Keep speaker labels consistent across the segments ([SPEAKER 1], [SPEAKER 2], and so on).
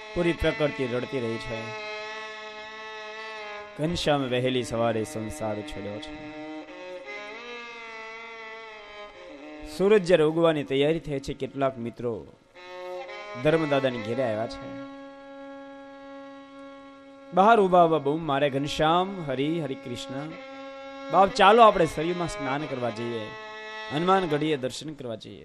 [SPEAKER 1] પૂરી પ્રકૃતિ રડતી રહી છે. ઘનશ્યામ વહેલી સવારે સંસાર છોડ્યો છે. સૂરજ જ્યારે ઉગવાની તૈયારી થઈ છે, કેટલાક મિત્રો ધર્મદાદાની ઘેરે આવ્યા છે. બહાર ઉભા ઉભા બૂમ મારે, ઘનશ્યામ, હરિ કૃષ્ણ, બાપ ચાલો આપણે સરયુમાં સ્નાન કરવા જઈએ, હનુમાન ગઢીએ દર્શન કરવા જઈએ.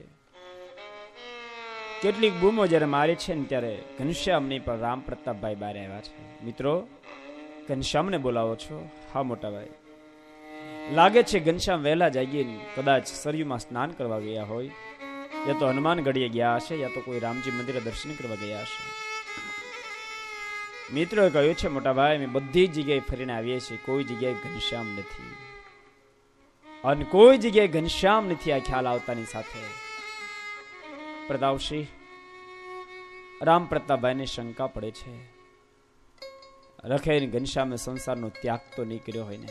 [SPEAKER 1] કેટલીક બૂમો જયારે મારે છે ને ત્યારે ઘનશ્યામ નહીં પણ રામ પ્રતાપભાઈ બહાર આવ્યા છે. મિત્રો, ઘનશ્યામને બોલાવો છો? હા મોટા ભાઈ. લાગે છે ઘનશ્યામ વહેલા જાગીને કદાચ સરયુમાં સ્નાન કરવા ગયા હોય, યા તો હનુમાન ગઢીએ ગયા હશે, યા તો કોઈ રામજી મંદિરે દર્શન કરવા ગયા હશે. મિત્રોએ કહ્યું છે, મોટા ભાઈ અમે બધી જગ્યાએ ફરીને આવીએ છીએ, કોઈ જગ્યાએ ઘનશ્યામ નથી, અને કોઈ જગ્યાએ ઘનશ્યામ નથી. આ ખ્યાલ આવતાની સાથે પ્રતાપસિંહ રામ પ્રતાપભાઈને શંકા પડે છે, રખે ઘનશ્યામે સંસારનો ત્યાગ તો નહીં કર્યો હોય ને.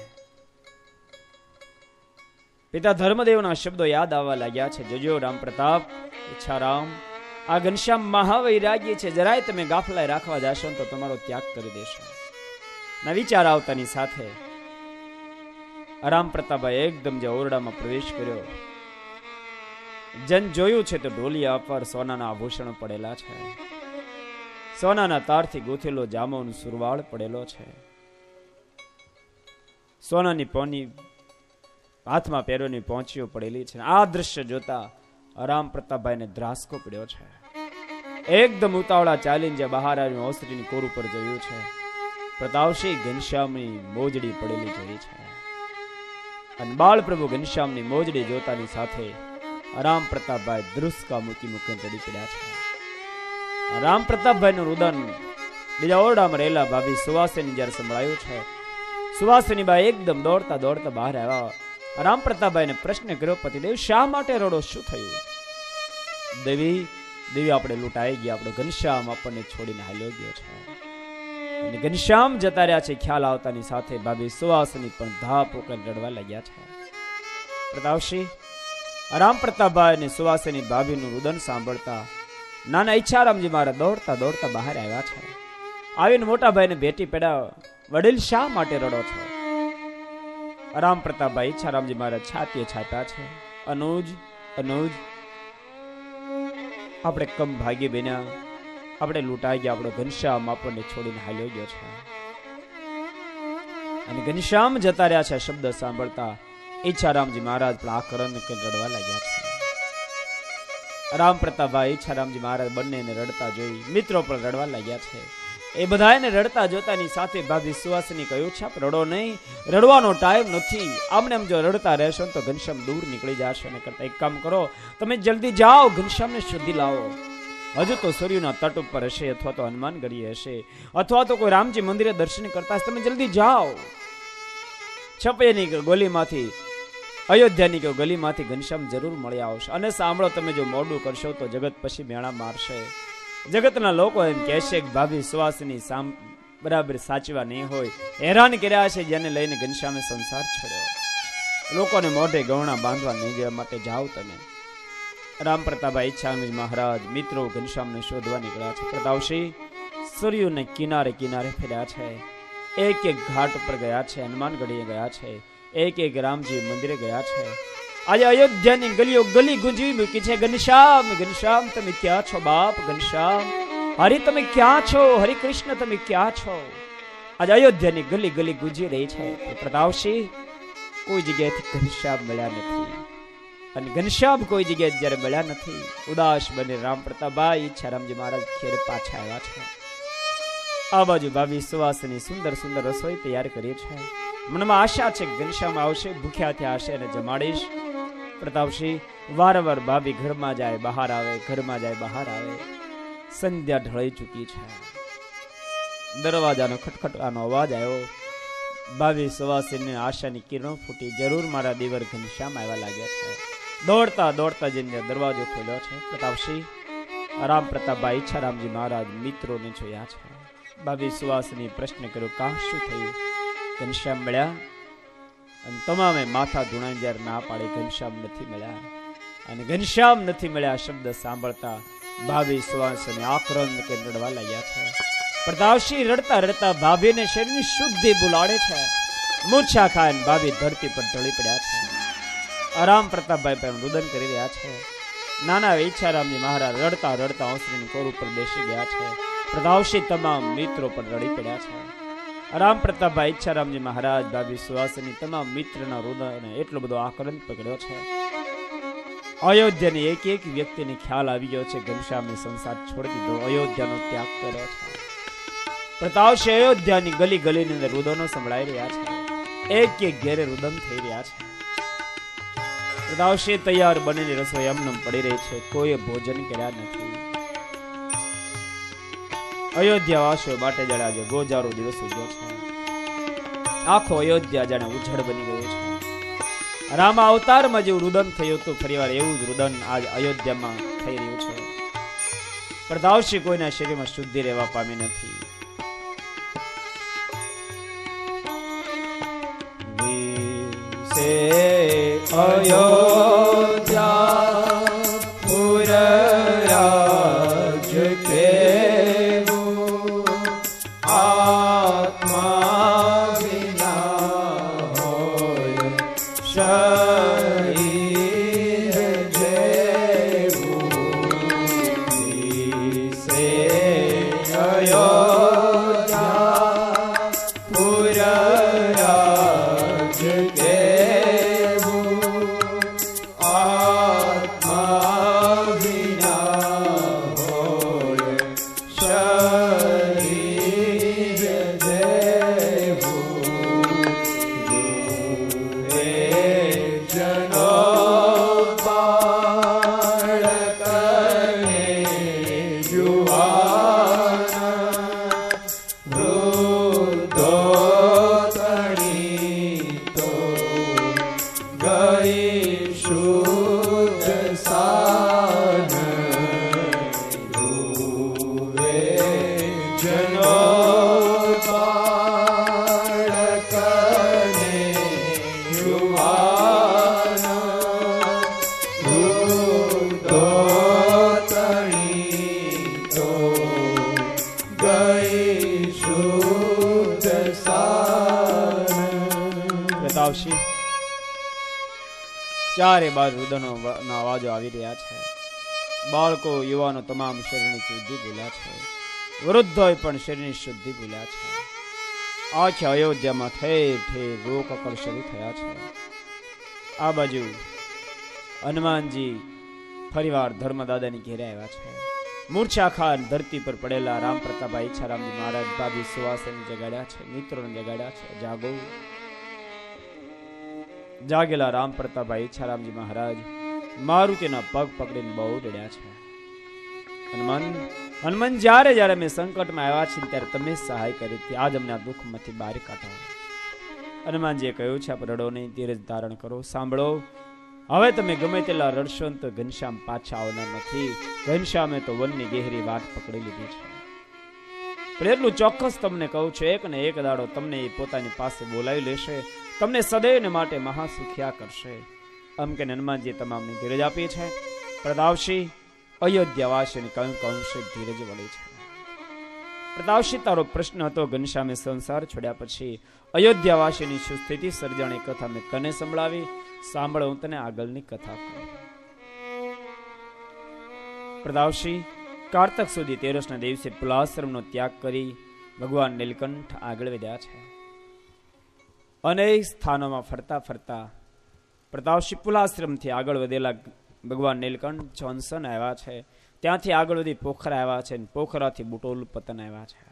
[SPEAKER 1] પિતા ધર્મદેવના શબ્દો યાદ આવવા લાગ્યા છે. જોજો રામ પ્રતાપ, ઈચ્છારામ, આ ઘનશ્યામ મહાવૈરાગ્ય છે, જરાય તમે ગાફલાય રાખવા જાશો તો તમારો ત્યાગ કરી દેશો. ના વિચાર આવતાની સાથે રામ પ્રતાપભાઈ એકદમ જે ઓરડામાં પ્રવેશ કર્યો, જન જોયું છે તો ઢોલિયા પર સોનાના આભૂષણો પડેલા છે, સોનાના તારથી ગૂંથેલો જામોનો સુરવાળ પડેલો છે, સોનાની પોની હાથમાં પહેરવાની પહોંચીઓ પડેલી છે. આ દ્રશ્ય જોતા રામ પ્રતાપભાઈને ધ્રાસકો પડ્યો છે. એકદમ ઉતાવળા ચાલીને જે બહાર આવ્યું, ઓસરીની કોર ઉપર જોયું છે, પ્રતાપસિંહ ઘનશ્યામની મોજડી પડેલી જોઈ છે. અને બાળ પ્રભુ ઘનશ્યામની મોજડી જોતાની સાથે રામ પ્રતાપભાઈ ધ્રુસકા મૂકી મૂકીને ચડી પડ્યા છે. રામ પ્રતાપભાઈનું રુદન બીજા ઓરડામાં રહેલા ભાભી સુવાસિની જ્યારે સંભળાયું છે, સુવાસિની બાઈ એકદમ દોડતા દોડતા બહાર આવ્યા. રામ પ્રતાપભાઈને પ્રશ્ન કર્યો, પતિદેવ શા માટે રડો, શું થયું? દેવી આપણે લૂંટાઈ ગયા, આપણો ઘનશ્યામ આપણને છોડીને હાલ્યો ગયો છે. અને ઘનશ્યામ જતા રહ્યા છે. ખ્યાલ આવતાની સાથે ભાભી સુવાસિની પણ ધા પોકરીને રડવા લાગ્યા છે. પ્રતાપસિંહ રામ પ્રતાપભાઈ અને સુવાસિની ભાભીનું રુદન સાંભળતા નાના ઈચ્છારામજી મારા દોડતા દોડતા બહાર આવ્યા છે. આવીને મોટા ભાઈને ભેટી પડ્યા, વડીલ શા માટે રડો છો? રામ પ્રતાપભાઈ ઈચ્છારામજી મારા છાતીએ છાપ્યા છે, અનુજ આપણે કમ ભાગી બન્યા, આપણે લૂંટાઈ ગયા, આપણો ઘનશ્યામ આપણને છોડીને હાલ્યો ગયો છે. અને ઘનશ્યામ જતા રહ્યા છે શબ્દ સાંભળતા ઈચ્છારામજી મહારાજ પણ આકરણ કે રડવા લાગ્યા છે. રામ પ્રતાપભાઈ ઈચ્છારામજી મહારાજ બંનેને રડતા જોઈ મિત્રો પણ રડવા લાગ્યા છે. એ બધાને રડતા જોતાની સાથે ભાભી સુવાસિની કહ્યું છે, રડો નહીં, રડવાનો ટાઈમ નથી. આમને એમ જો રડતા રહેશો તો ઘનશ્યામ દૂર નીકળી જશે. અને કરતા એક કામ કરો, તમે જલ્દી જાઓ, ઘનશ્યામને શોધી લાવો. હજુ તો સૂર્યના તટ ઉપર હશે, અથવા તો હનુમાન ગઢીએ હશે, અથવા તો કોઈ રામજી મંદિરે દર્શન કરતા હશે. તમે જલ્દી જાઓ. છપેની ગલીમાંથી, અયોધ્યાની ગલીમાંથી ઘનશ્યામ જરૂર મળી આવશે. અને સાંભળો, તમે જો મોડું કરશો તો જગત પછી મેણા મારશે. જગતના લોકો એમ કહેશે કે ભાભી સુવાસિની બરાબર સાચવા નહીં હોય, હેરાન કર્યા છે જેને લઈને ઘનશ્યામે સંસાર છોડ્યો. લોકોને મોઢે ગવણા બાંધવા નહીં જવા માટે જાઓ તમે. રામ પ્રતાપભાઈ ઈચ્છારામજી મહારાજ મિત્રો ઘનશ્યામને શોધવા નીકળ્યા છે. પ્રતાપસિંહ સૂર્યને કિનારે કિનારે ફર્યા છે, એક એક ઘાટ ઉપર ગયા છે, હનુમાન ગઢીએ ગયા છે, એક એક રામજી મંદિરે ગયા છે. આજે અયોધ્યાની ગલીઓ ગલી ગુંજવી મૂકી છે, ઘનશ્યામ તમે ક્યાં છો બાપ? ઘનશ્યામ, હરિ તમે ક્યાં છો? હરિ કૃષ્ણ તમે ક્યાં છો? આજે અયોધ્યાની ગલી ગલી ગુંજી રહી છે. પ્રતાપસિંહ કોઈ જગ્યાએથી ઘનશ્યામ મળ્યા નથી, અને ઘનશ્યામ કોઈ જગ્યાએ જયારે મળ્યા નથી, ઉદાસ બને રામ પ્રતાપભાઈ ઈચ્છારામજી મહારાજ ખેર પાછા આવ્યા છે. આ બાજુ ભાભી સુવાસિની સુંદર સુંદર રસોઈ તૈયાર કરી છે. મનમાં આશા છે કે ઘનશ્યામ આવશે, ભૂખ્યા થયા હશે અને જમાડીશ. પ્રતાપસિંહ વારંવાર ભાભી ઘરમાં જાય બહાર આવે, ઘરમાં જાય બહાર આવે. સંધ્યા ઢળી ચૂકી છે. દરવાજાનો ખટખટાનો અવાજ આવ્યો. ભાભી સુવાસિની આશાની કિરણો ફૂટી, જરૂર મારા દીવર ઘનશ્યામ આવ્યા લાગ્યા છે. દોડતા દોડતા જઈને દરવાજો ખોલ્યો છે. પ્રતાપસિંહ રામ પ્રતાપભાઈ ઈચ્છારામજી મહારાજ મિત્રોને જોયા છે. ભાભી સુવાસિની પ્રશ્ન કર્યો, કા શું થયું? ઘનશ્યામ મળ્યા? અને તમામે માથા ધૂણાઈ જ્યારે ના પાડે ઘનશ્યામ નથી મળ્યા. અને ઘનશ્યામ નથી મળ્યા શબ્દ સાંભળતા ભાભી સુવાસને આક્રંદ કે રડવા લાગ્યા છે. પ્રતાપસિંહ રડતા રડતા ભાભીને શરીરની શુદ્ધિ બોલાડે છે. મૂર્છા ખાઈને ભાભી ધરતી પર ઢળી પડ્યા છે. રામ પ્રતાપભાઈ પણ રુદન કરી રહ્યા છે. નાના ઈચ્છારામજી મહારાજ રડતા રડતા ઓસરીની કોર ઉપર બેસી ગયા છે. પ્રતાપસિંહ તમામ મિત્રો પર રડી પડ્યા છે. રામ પ્રતાપભાઈ ઈચ્છારામજી મહારાજ ભાભી સુવાસની તમામ મિત્રના રુદને એટલો બધો આક્રંદ પકડ્યો છે. અયોધ્યાની એક એક વ્યક્તિને ખ્યાલ આવી ગયો છે ઘનશ્યામે સંસાર છોડી દીધો, અયોધ્યાનો ત્યાગ કર્યો છે. પ્રતાપસિંહ અયોધ્યાની ગલી ગલીની અંદર રુદનો સંભળાઈ રહ્યા છે. એક એક ઘેરે રુદન થઈ રહ્યા છે. પ્રતાપસિંહ તૈયાર બનેલી રસોઈ એમનેમ પડી રહી છે, કોઈએ ભોજન કર્યા નથી. અયોધ્યા વાસીઓ માટે જાણે આજે ગોજારો દિવસ ઉજ્યો છે. આખો અયોધ્યા જાણે ઉજળ બની ગયો છે. રામા અવતારમાં જેવું રુદન થયું હતું, ફરીવાર એવું જ રુદન આજ અયોધ્યામાં થઈ રહ્યું છે. પ્રતાપસિંહ કોઈના શરીરમાં શુદ્ધિ રહેવા પામી નથી.
[SPEAKER 2] અયોધ્યા પુર રાજ કેવું આત્મા વિના હોય શરીર જેવું સે અયોધ્યા પુર રાજ કેવું આત્મા વિના હોય શરીર જેવું જુએ જનો બાળકને યુવાન વૃદ્ધો તણી તો ગઈ શુદ્ધ સાન જુએ જનો બાળકને યુવાન વૃદ્ધો તણી તો ગઈ શુદ્ધ સાન.
[SPEAKER 1] પ્રતાપસિંહ ચારે બાજુ રુદનો અવાજો આવી રહ્યા છે. બાળકો યુવાનો તમામ શરીરની શુદ્ધિ ભૂલ્યા છે. વૃદ્ધોએ પણ શરીરની શુદ્ધિ ભૂલ્યા છે. આખી અયોધ્યામાં ઠેર ઠેર રોકકળ શરૂ થયા છે. આ બાજુ હનુમાનજી ફરીવાર ધર્મદાદાની ઘેરે આવ્યા છે. મૂર્છા ખાન ધરતી પર પડેલા રામ પ્રતાપભાઈ ઈચ્છારામજી મહારાજ ભાભી સુવાસને જગાડ્યા છે, મિત્રોને જગાડ્યા છે. જાગો. જાગેલા રામ પ્રતાપભાઈ ઈચ્છારામજી મહારાજ મારુતિના પગ પકડીને બહુ રડ્યા છે. હનુમાન જ્યારે જ્યારે અમે સંકટમાં આવ્યા છીએ ત્યારે તમે સહાય કરી હતી, આજ અમને આ દુઃખમાંથી બહાર કાઢો. હનુમાનજીએ કહ્યું છે આપ રડો નહીં, ધીરજ ધારણ કરો. સાંભળો, હવે તમે ગમે તેટલા રડશો તો ઘનશ્યામ પાછા આવનાર નથી. ઘનશ્યામે તો વનની ગહેરી વાટ પકડી લીધી છે. પણ એટલું ચોક્કસ તમને કહું છું, એક ને એક દાડો તમને એ પોતાની પાસે બોલાવી લેશે, તમને સદૈવને માટે મહાસુખ્યા કરશે. આમ કે હનુમાનજી તમામની ધીરજ આપી છે. પ્રતાપસિંહ અયોધ્યાવાસીની કંશે ધીરજ વળી છે. પ્રતાપસિંહ તારો પ્રશ્ન હતો ઘનશ્યામે સંસાર છોડ્યા પછી અયોધ્યાવાસીની શું સ્થિતિ સર્જાણી કથા મેં તને સંભળાવી. સાંભળ, હું તને આગળની કથા કહું. પ્રતાપસિંહ કારતક સુધી તેરસના દિવસે પુલાશ્રમનો ત્યાગ કરી ભગવાન નીલકંઠ આગળ વધ્યા છે. અનેક સ્થાનોમાં ફરતા ફરતા પ્રતાપસિંહ પુલાશ્રમથી આગળ વધેલા ભગવાન નીલકંઠ જોન્સન આવ્યા છે. ત્યાંથી આગળ વધી પોખરા આવ્યા છે, પોખરાથી બુટોલ પતન આવ્યા છે.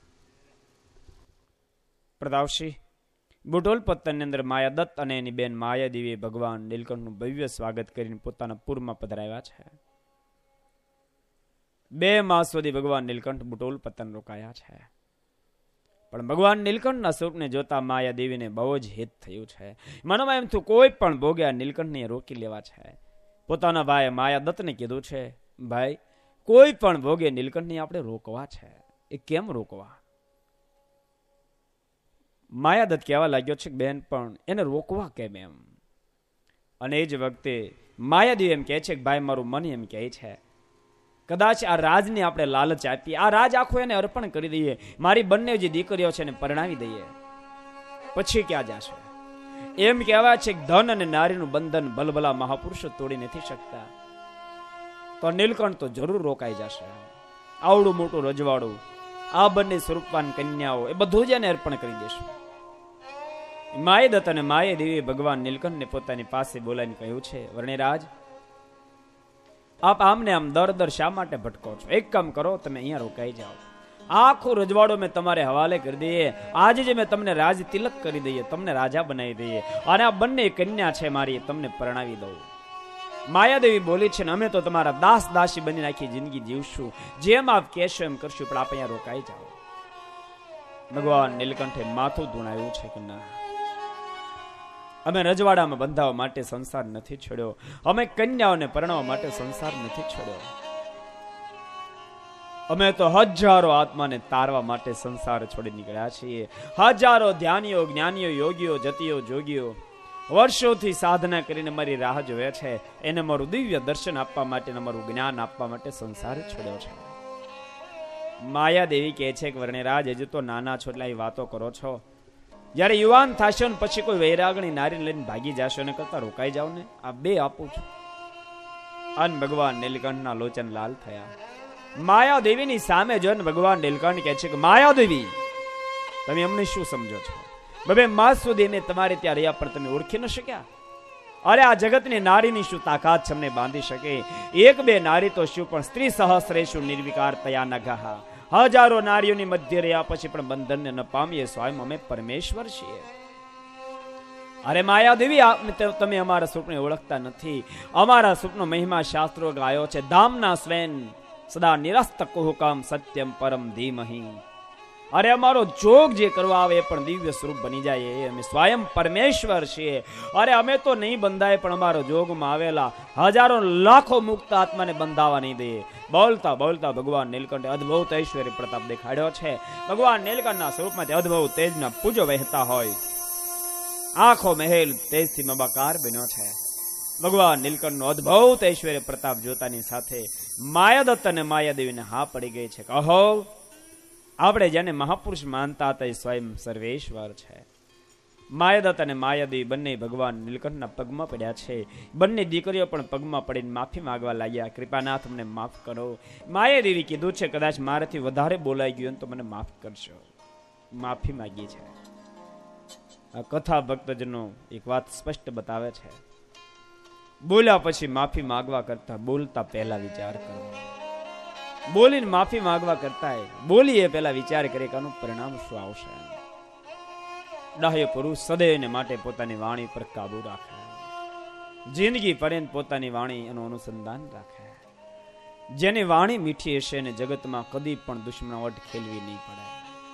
[SPEAKER 1] પ્રતાપસિંહ બુટોલ પતનની અંદર માયાદત્ત અને એની બેન માયાદેવીએ ભગવાન નીલકંઠનું ભવ્ય સ્વાગત કરીને પોતાના પૂરમાં પધરાવ્યા છે. 2 માસ સુધી ભગવાન નીલકંઠ બુટોલ પતન રોકાયા છે. પણ ભગવાન નીલકંઠના સ્વરૂપને જોતા માયાદેવીને બહુ જ હિત થયું છે. મનમાં એમ થયું કોઈ પણ ભોગે નીલકંઠને રોકી લેવા છે. પોતાના ભાઈ માયાદત્તને કીધું છે, ભાઈ કોઈ પણ ભોગે નીલકંઠને આપણે રોકવા છે. એ કેમ રોકવા? માયાદત્ત કહેવા લાગ્યો છે, બેન પણ એને રોકવા કેમ એમ? અને એ જ વખતે માયાદેવી એમ કહે છે કે ભાઈ મારું મન એમ કહે છે કદાચ આ રાજને આપણે લાલચ આપીએ, આ રાજ આખું એને અર્પણ કરી દઈએ, મારી બંને જે દીકરીઓ છે એને પરણાવી દઈએ, પછી ક્યાં જશે? એમ કહેવાય છે કે ધન અને નારીનું બંધન ભલભલા મહાપુરુષો તોડી નથી શકતા. તો નીલકંઠ તો જરૂર રોકાઈ જશે. આવડું મોટું રજવાડું, આ બંને સ્વરૂપવાન કન્યાઓ, એ બધું જ એને અર્પણ કરી દેશે. માયાદત્ત અને માયાદેવી ભગવાન નીલકંઠને પોતાની પાસે બોલાવીને કહ્યું છે, વર્ણિરાજ, આપ આમને આમ દર શા માટે ભટકો છો? એક કામ કરો, તમે અહીંયા રોકાઈ જાઓ. આખો રજવાડો મેં તમારે હવાલે કરી દઈએ. આજે જે મેં તમને રાજ તિલક કરી દઈએ, તમને રાજા બનાવી દઈએ, અને આ બંને કન્યા છે મારી, તમને પરણાવી દઉં. માયાદેવી બોલી છે, અમે તો તમારા દાસ દાસી બની આખી જિંદગી જીવશું, જેમ આપ કહેશો એમ કરશું, પણ આપ અહીંયા રોકાઈ જાઓ. ભગવાન નીલકંઠે માથું ધૂણાવ્યું છે કે ના, અમે રજવાડામાં બંધાવવા માટે સંસાર નથી છોડ્યો, અમે કન્યાઓને પરણવા માટે સંસાર નથી છોડ્યો. અમે તો હજારો આત્માને તારવા માટે સંસાર છોડી નીકળ્યા છીએ. હજારો ધ્યાનીઓ, જ્ઞાનીઓ, યોગીઓ, જતીઓ, જોગીઓ વર્ષોથી સાધના કરીને મારી રાહ જોવે છે. એને મારું દિવ્ય દર્શન આપવા માટે, મારું જ્ઞાન આપવા માટે સંસાર છોડ્યો છે. માયાદેવી કહે છે કે વર્ણિરાજ, હજુ તો નાના છો એટલે વાતો કરો છો. જયારે યુવાન થશો ને પછી કોઈ વૈરાગણી નારીને લઈને ભાગી જશો, ને કરતા રોકાઈ જાવ ને. આ બે આપું છું. અને ભગવાન નીલકંઠના લોચન લાલ થયા. માયાદેવીની સામે જોઈને ભગવાન નીલકંઠ કહે છે કે માયાદેવી, તમે અમને શું સમજો છો? બબે માસ સુધી મેં તમારે ત્યાં રહ્યા પણ તમે ઓળખી ન શક્યા? અરે આ જગતની નારીની શું તાકાત છે અમને બાંધી શકે? એક બે નારી તો શું, પણ સ્ત્રી સહસ્રેષુ નિર્વિકાર તયા નગા. હજારો નારીઓની મધ્ય રહ્યા પછી પણ બંધનને ન પામીએ, સ્વયં અમે પરમેશ્વર છીએ. અરે માયાદેવી, તમે અમારા સ્વપ્ને ઓળખતા નથી. અમારા સ્વપ્નો મહિમા શાસ્ત્રો ગાયો છે. ધામના સ્વેન સદા નિરસ્ત કુહુકામ સત્યમ પરમ ધીમહી. અરે અમારો જોગ જે કરવા આવે એ પણ દિવ્ય સ્વરૂપ બની જાય, એ અમે સ્વયં પરમેશ્વર છીએ. અરે અમે તો નહીં બંધાય, પણ અમારો જોગમાં આવેલા હજારો લાખો મુક્ત આત્માને બંધાવા નહીં દે. બોલતા બોલતા ભગવાન નીલકંઠે અદ્ભુત ઐશ્વર્ય પ્રતાપ દેખાડ્યો છે. ભગવાન નીલકંઠના સ્વરૂપમાંથી અદ્ભુત તેજના પૂજો વહેતા હોય. આખો મહેલ તેજથી મબાકાર બન્યો છે. ભગવાન નીલકંઠનો અદ્ભુત ઐશ્વર્ય પ્રતાપ જોતાની સાથે માયાદત્ત અને માયાદેવીને હા પડી ગઈ છે. કહો, આપણે જેને મહાપુરુષ માનતા હતા એ સ્વયં સર્વેશ્વર છે. માયાદત્ત અને માયાદેવી બંને ભગવાન નીલકંઠના પગમાં પડ્યા છે. બંને દીકરીઓ પણ પગમાં પડીને માફી માંગવા લાગ્યા. કૃપાનાથ, અમને માફ કરો. માયાદેવી કીધું છે, કદાચ મારાથી વધારે બોલાઈ ગયું તો મને માફ કરશો. માફી માંગી છે. આ કથા ભક્તજનો એક વાત સ્પષ્ટ બતાવે છે, બોલ્યા પછી માફી માંગવા કરતા બોલતા પહેલા વિચાર કરો. બોલીને માફી માંગવા કરતા બોલીએ પહેલા વિચાર કરે કે આનું પરિણામ શું આવશે. ડાહ્ય પુરુષ સદૈવને માટે પોતાની વાણી પર કાબુ રાખે. જિંદગી પર્યંત પોતાની વાણી એનું અનુસંધાન રાખે. જેની વાણી મીઠી હશે ને જગતમાં કદી પણ દુશ્મનાવટ ખેલવી નહીં પડે.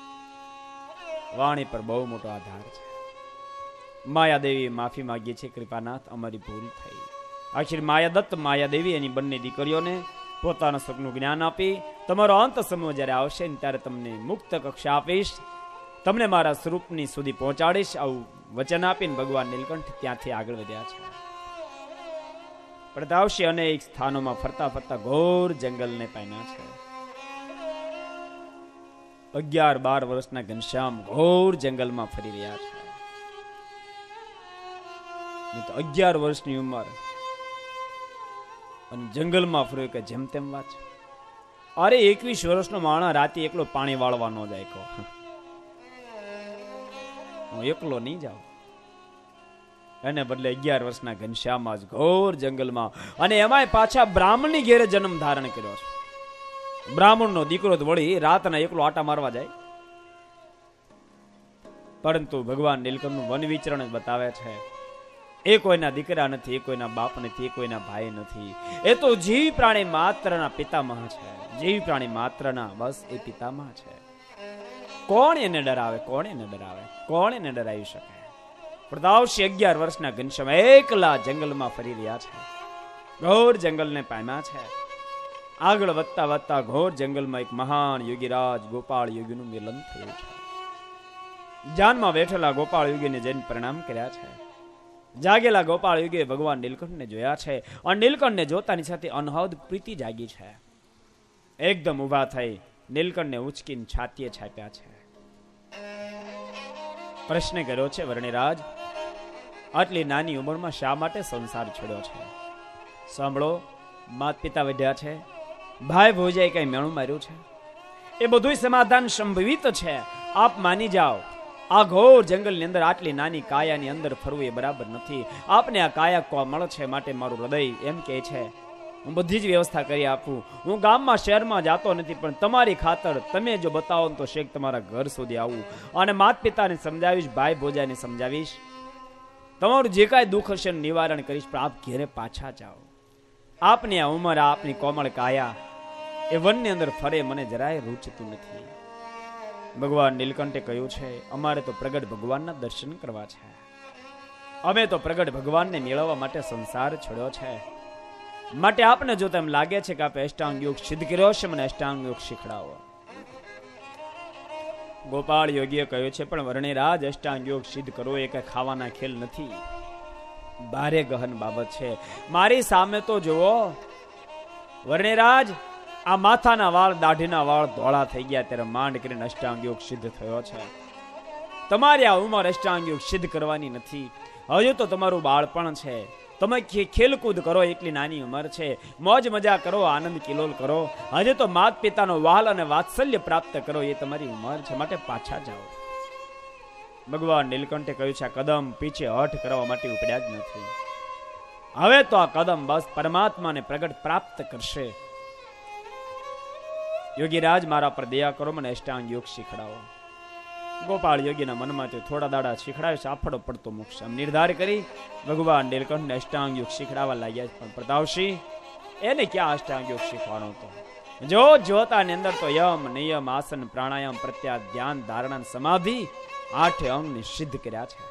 [SPEAKER 1] વાણી પર બહુ મોટો આધાર છે. માયાદેવી માફી માંગી છે, કૃપાનાથ અમારી ભૂલ થઈ. આખિર માયાદત્ત માયાદેવી એની બંને દીકરીઓને પોતાના સુખનું જ્ઞાન આપી, તમારો અંત સમય જ્યારે આવશે ને ત્યારે તમને મુક્ત કક્ષા આપીશ, તમને મારા સ્વરૂપની સુધી પહોંચાડીશ, આવું વચન આપીને ભગવાન નીલકંઠ ત્યાંથી આગળ વધ્યા છે. પણ આવશે અનેક સ્થાનોમાં ફરતા ફરતા ઘોર જંગલને પામ્યા છે. 11-12 વર્ષના ઘનશ્યામ ઘોર જંગલમાં ફરી રહ્યા છે. 11 વર્ષની ઉંમર અને જંગલમાં ફર્યો કે જેમ તેમ વાત. અરે 21 વર્ષનો માણસ રાતે એકલો પાણી વાળવા ન જાય. કહો હું એકલો નહીં જાઉં. એને બદલે 11 વર્ષના ઘનશ્યામ આજ ઘોર જંગલમાં, અને એમાંય પાછા બ્રાહ્મણની ઘેરે જન્મ ધારણ કર્યો છે. બ્રાહ્મણનો દીકરો તો વળી રાતના એકલો આટા મારવા જાય. પરંતુ ભગવાન નીલકંઠનું વન વિચરણ બતાવે છે. એ કોઈના દીકરા નથી, એ કોઈના બાપ નથી, એ કોઈના ભાઈ નથી. એ તો જીવ પ્રાણી માત્રના પિતામહ છે. જીવ પ્રાણી માત્રના બસ એ પિતામહ છે. કોણ એને ડરાવે? કોણ એને ડરાવે? કોણ એને ડરાવી શકે? પ્રતાપસિંહ 11 વર્ષના ઘનશ્યામ એકલા જંગલમાં ફરી રહ્યા છે. ઘોર જંગલને પામ્યા છે. આગળ વધતા વધતા ઘોર જંગલમાં એક મહાન યોગીરાજ ગોપાળ યોગીનું મિલન થયું છે. જાનમાં બેઠેલા ગોપાળ યોગીને જઈને પ્રણામ કર્યા છે. જાગેલા ગોપાળ યુગે ભગવાન નીલકંઠને જોયા છે અને નીલકંઠને જોતાની સાથે અનહદ પ્રીતિ જાગી છે. એકદમ ઊભા થઈ નીલકંઠને ઉચકીને છાતીએ છાપ્યા છે. પ્રશ્ન કર્યો છે, વર્ણિરાજ આટલી નાની ઉંમરમાં શા માટે સંસાર છોડ્યો છે? સાંભળો, માત પિતા વધ્યા છે, ભાઈ ભોજાએ કઈ મેણું માર્યું છે, એ બધું સમાધાન સંભવિત છે. આપ માની જાઓ, આ ઘોર જંગલની અંદર આટલી નાની કાયાની અંદર ફરવું એ બરાબર નથી. આપને આ કાયા કોમળ છે, માટે મારું હૃદય એમ કહે છે હું બધી જ વ્યવસ્થા કરી આપું. હું ગામમાં શહેરમાં જાતો નથી, પણ તમારી ખાતર તમે જો બતાવો તો શેખ તમારા ઘર સુધી આવું અને માત પિતાને સમજાવીશ, ભાઈ ભોજાને સમજાવીશ, તમારું જે કાંઈ દુઃખ હશે નિવારણ કરીશ, પણ આપ ઘેરે પાછા જાઓ. આપની આ ઉંમર, આપની કોમળ કાયા એ વનની અંદર ફરે મને જરાય રૂચતું નથી. ભગવાન નીલકંઠે કહ્યું છે, અમારે તો પ્રગટ ભગવાનના દર્શન કરવા છે. અમે તો પ્રગટ ભગવાનને મેળવવા માટે સંસાર છોડ્યો છે. માટે આપને જો તેમ લાગે છે કે આપણે અષ્ટાંગ યોગ સિદ્ધ કર્યો છે, મને અષ્ટાંગ યોગ શીખડાવો. ગોપાળ યોગીએ કહ્યું છે, પણ વર્ણિરાજ અષ્ટાંગ યોગ સિદ્ધ કરવો એ કઈ ખાવાના ખેલ નથી, ભારે ગહન બાબત છે. મારી સામે તો જુઓ વર્ણિરાજ, આ માથાના વાળ, દાઢીના વાળ ધોળા થઈ ગયા ત્યારે માંડ કરીને અષ્ટાંગ યોગ સિદ્ધ થયો છે. તમારી આ ઉંમર અષ્ટાંગ યોગ સિદ્ધ કરવાની નથી. હજુ તો તમારું બાળપણ છે, તમે ખેલકૂદ કરો એટલી નાની ઉંમર છે, મોજ મજા કરો, આનંદ કિલોલ કરો, હજુ તો માત પિતાનો વાલ અને વાત્સલ્ય પ્રાપ્ત કરો એ તમારી ઉંમર છે, માટે પાછા જાઓ. ભગવાન નીલકંઠે કહ્યું છે, આ કદમ પીછે હઠ કરવા માટે ઉપડ્યા જ નથી. હવે તો આ કદમ બસ પરમાત્માને પ્રગટ પ્રાપ્ત કરશે. યોગીરાજ મારા પર દયા કરો, મને અષ્ટાંગ યોગ શીખડાવો. ગોપાળ યોગીના મનમાં થોડા દાડા શીખડાયો, આફડો પડતો મોક્ષ નિર્ધાર કરી ભગવાન નીલકંઠને અષ્ટાંગ યોગ શીખડાવવા લાગ્યા. પણ પ્રતાપસિંહ એને ક્યાં અષ્ટાંગ યોગ શીખવાનો હતો? જો જોતાની અંદર તો યમ, નિયમ, આસન, પ્રાણાયામ, પ્રત્યાહાર, ધ્યાન, ધારણા, સમાધિ 8 અંગને સિદ્ધ કર્યા છે.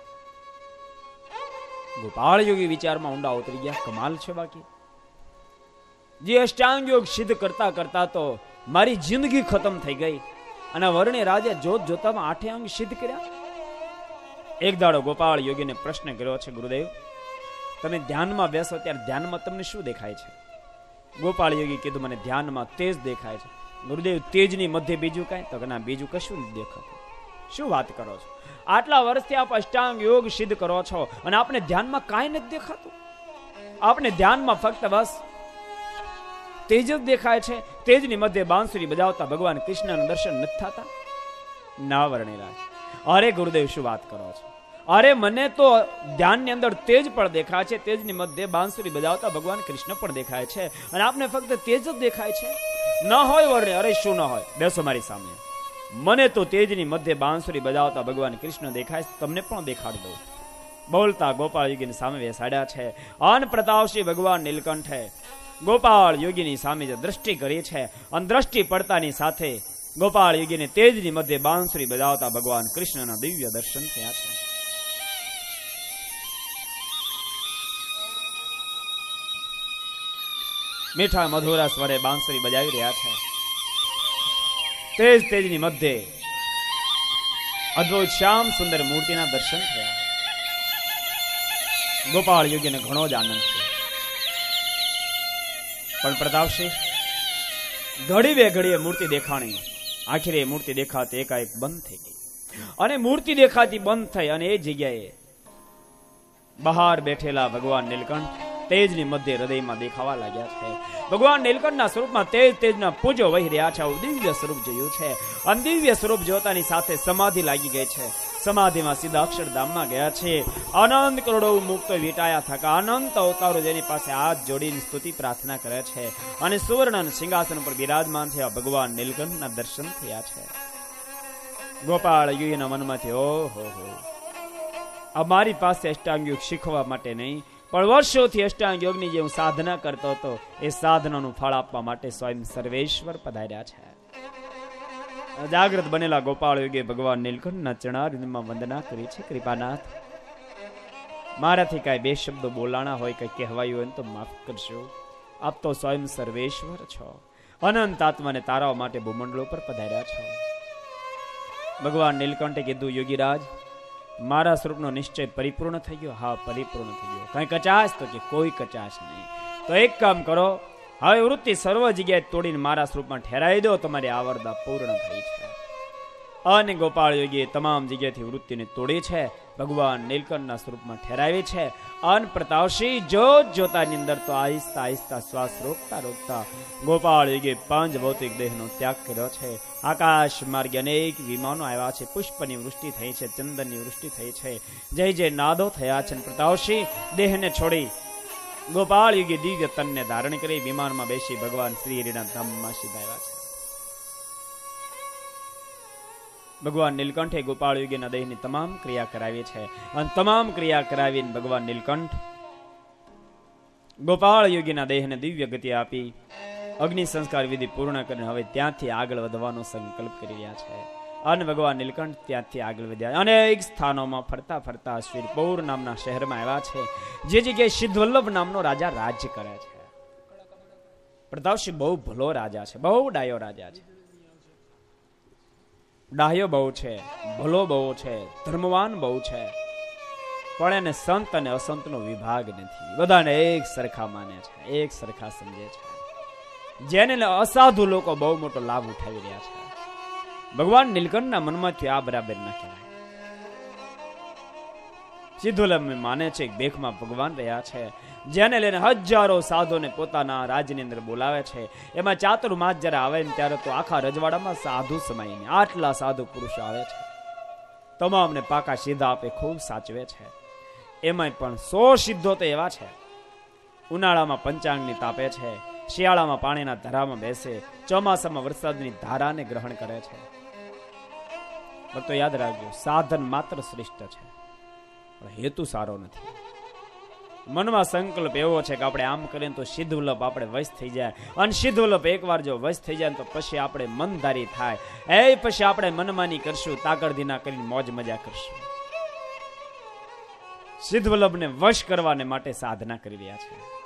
[SPEAKER 1] ગોપાળ યોગી વિચારમાં ઊંડા ઉતરી ગયા, કમાલ છે. બાકી જે અષ્ટાંગ યોગ સિદ્ધ કરતા કરતા તો મારી જિંદગી ખતમ થઈ ગઈ, અને વર્ણિ રાજે જોત જોતામાં 8 અંગ સિદ્ધ કર્યા. એક દાડો ગોપાળ યોગીને પ્રશ્ન કર્યો છે, ગુરુદેવ તમે ધ્યાનમાં બેસો ત્યારે ધ્યાનમાં તમને શું દેખાય છે? ગોપાળ યોગી કીધું, મને ધ્યાનમાં તેજ દેખાય છે. ગુરુદેવ તેજની મધ્ય બીજું કાંઈ? તો કે ના, બીજું કશું નથી દેખાતું. શું વાત કરો છો? આટલા વર્ષથી આપ અષ્ટાંગ યોગ સિદ્ધ કરો છો અને આપને ધ્યાનમાં કાંઈ નથી દેખાતું? આપને ધ્યાનમાં ફક્ત બસ તેજ જ દેખાય છે? તેજની મધ્ય બાંસુરી બજાવતા ભગવાન કૃષ્ણના દર્શન નથી થતા? ના વર્ણિરાજ, અરે ગુરુદેવ શું વાત કરો છો? અરે મને તો ધ્યાનની અંદર તેજ પણ દેખાય છે, તેજની મધ્ય બાંસુરી બજાવતા ભગવાન કૃષ્ણ પણ દેખાય છે, અને આપને ફક્ત તેજ જ દેખાય છે? ન હોય વર્ણિ, અરે શું ન હોય? બેસો મારી સામે. મને તો તેજની મધ્ય બાંસુરી બજાવતા ભગવાન કૃષ્ણ દેખાય, તમને પણ દેખાડી દઉં. બોલતા ગોપાળ યોગીની સામે બેસાડ્યા છે. અન પ્રતાપસિંહ ભગવાન નીલકંઠે ગોપાળ યોગીની સામે જે દ્રષ્ટિ કરી છે, અને દ્રષ્ટિ પડતાની સાથે ગોપાળ યોગીને તેજની મધ્ય બાંસુરી બજાવતા ભગવાન કૃષ્ણના દિવ્ય દર્શન થયા છે. મીઠા મધુરા સ્વરે બાંસુરી બજાવી રહ્યા છે. તેજની મધ્ય અદ્ભુત શ્યામ સુંદર મૂર્તિના દર્શન થયા. ગોપાળ યોગીને ઘણો જ આનંદ છે. પણ પ્રતાપસિંહ ઘડી બે ઘડીએ મૂર્તિ દેખાણી, આખરે મૂર્તિ દેખાતી એકાએક બંધ થઈ ગઈ, અને મૂર્તિ દેખાતી બંધ થઈ, અને એ જગ્યાએ બહાર બેઠેલા ભગવાન નીલકંઠ તેજની મધ્ય હૃદયમાં દેખાવા લાગ્યા છે. ભગવાન નીલકંઠના સ્વરૂપમાં તેજના પૂજો વહી રહ્યા છે. આવું દિવ્ય સ્વરૂપ જોયું છે, અને દિવ્ય સ્વરૂપ જોતાની સાથે સમાધિ લાગી ગઈ છે. સમાધિમાં સીધા અક્ષરધામમાં ગયા છે. અનંત કરોડો મુક્તો વીટાયા થકા અનંત અવતારો જેની પાસે હાથ જોડીને સ્તુતિ પ્રાર્થના કરે છે, અને સુવર્ણ સિંહાસન પર બિરાજમાન છે ભગવાન નીલકંઠના દર્શન થયા છે. ગોપાળ યોગીના મનમાંથી ઓહો, અમારી પાસે અષ્ટાંગ યોગ શીખવા માટે નહીં, પણ વર્ષોથી અષ્ટાંગ યોગની જે હું સાધના કરતો હતો, એ સાધનાનું ફળ આપવા માટે સ્વયં સર્વેશ્વર પધાર્યા છે. જાગૃત બનેલા ગોપાળ યોગે ભગવાન નીલકંઠના ચરણારવિંદમાં વંદના કરી છે. કૃપાનાથ, મારાથી કાંઈ બે શબ્દો બોલાણા હોય, કઈ કહેવાયું હોય તો માફ કરશો. આપ તો સ્વયં સર્વેશ્વર છો, અનંત આત્માને તારાવા માટે ભૂમંડળો પર પધાર્યા છો. ભગવાન નીલકંઠે કીધું, યોગીરાજ મારા સ્વરૂપનો નિશ્ચય પરિપૂર્ણ થઈ ગયો? હા, પરિપૂર્ણ થઈ ગયો. કઈ કચાશ? તો કે કોઈ કચાશ નહીં. તો એક કામ કરો, હવે વૃત્તિ સર્વ જગ્યાએ તોડીને મારા સ્વરૂપમાં ઠેરાવી દો, તમારી આવરદા પૂર્ણ થઈ છે. અને ગોપાળ યોગીએ તમામ જગ્યાથી વૃત્તિને તોડી છે, ભગવાન નીલકંઠના સ્વરૂપમાં ઠેરાવી છે. અન પ્રતાપસિંહ જોત જોતાની અંદર તો આહિસ્તા આહિસ્તા શ્વાસ રોકતા રોકતા ગોપાળ યોગીએ પાંચ ભૌતિક દેહનો ત્યાગ કર્યો છે. આકાશ માર્ગે અનેક વિમાનો આવ્યા છે, પુષ્પની વૃષ્ટિ થઈ છે, ચંદનની વૃષ્ટિ થઈ છે, જય જય નાદો થયા છે. પ્રતાપસિંહ દેહને છોડી ગોપાળ યોગી દિવ્ય તનને ધારણ કરી વિમાનમાં બેસી ભગવાન શ્રી હરિના ધામમાં સીધાયા છે. ભગવાન નીલકંઠે ગોપાળ યોગીના દેહની તમામ ક્રિયા કરાવી છે. અને તમામ ક્રિયા કરાવીને ભગવાન નીલકંઠ ગોપાળ યોગીના દેહને દિવ્ય ગતિ આપી અગ્નિ સંસ્કાર વિધિ પૂર્ણ કરીને હવે ત્યાંથી આગળ વધવાનો સંકલ્પ કરી રહ્યા છે. અને ભગવાન નીલકંઠ ત્યાંથી આગળ વધ્યા. અનેક સ્થાનોમાં ફરતા ફરતા વીરપુર નામના શહેરમાં આવ્યા છે, જે જગ્યાએ સિદ્ધવલ્લભ નામનો રાજા રાજ્ય કરે છે. પ્રતાપસિંહ બહુ ભલો રાજા છે, બહુ ડાયો રાજા છે. ડાહ્યો બહુ છે, ભલો બહુ છે, ધર્મવાન બહુ છે, પણ એને સંત અને અસંતનો વિભાગ નથી. બધાને એક સરખા માને છે, એક સરખા સમજે છે. જેને અસાધુ લોકો બહુ મોટો લાભ ઉઠાવી રહ્યા છે. ભગવાન નીલકંઠના મનમાંથી આ બરાબર ના કહેવાય. સિદ્ધવલ્લભ માને છે કે ભેખમાં ભગવાન રહ્યા છે, જેને લઈને હજારો સાધુને પોતાના રાજ્યની અંદર બોલાવે છે. એમાં ચાતુર્માસ જ્યારે આવે ને ત્યારે તો આખા રજવાડામાં સાધુ સમાઈને આટલા સાધુ પુરુષો આવે છે. તમામને પાકા સીધા આપે, ખૂબ સાચવે છે. એમાંય પણ 100 સિદ્ધો તો એવા છે, ઉનાળામાં પંચાંગની તાપે છે, શિયાળામાં પાણીના ધરામાં બેસે, ચોમાસામાં વરસાદની ધારાને ગ્રહણ કરે છે. તો યાદ રાખજો, સાધન માત્ર શ્રેષ્ઠ છે, પણ હેતુ સારો નથી. મનમાં સંકલ્પ એવો છે કે આપણે આમ કરીએ તો સિદ્ધવલ્લભ આપણે વશ થઈ જાય, અને સિદ્ધવલ્લભ એકવાર જો વશ થઈ જાય તો પછી આપણે મનધારી થાય. પછી આપણે મનમાની કરશું, તાકડધીના કરીને મોજ મજા કરશું. સિદ્ધવલ્લભને વશ કરવાને માટે સાધના કરી રહ્યા છે.